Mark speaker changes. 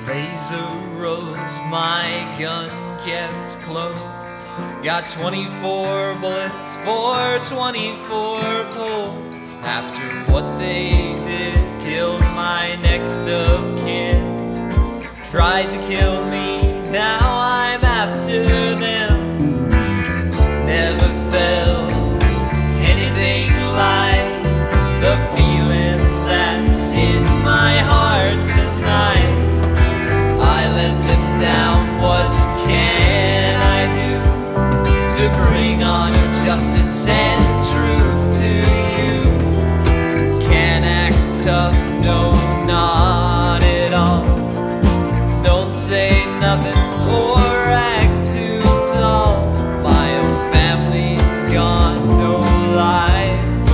Speaker 1: Razor rose, my gun kept close. Got 24 bullets for 24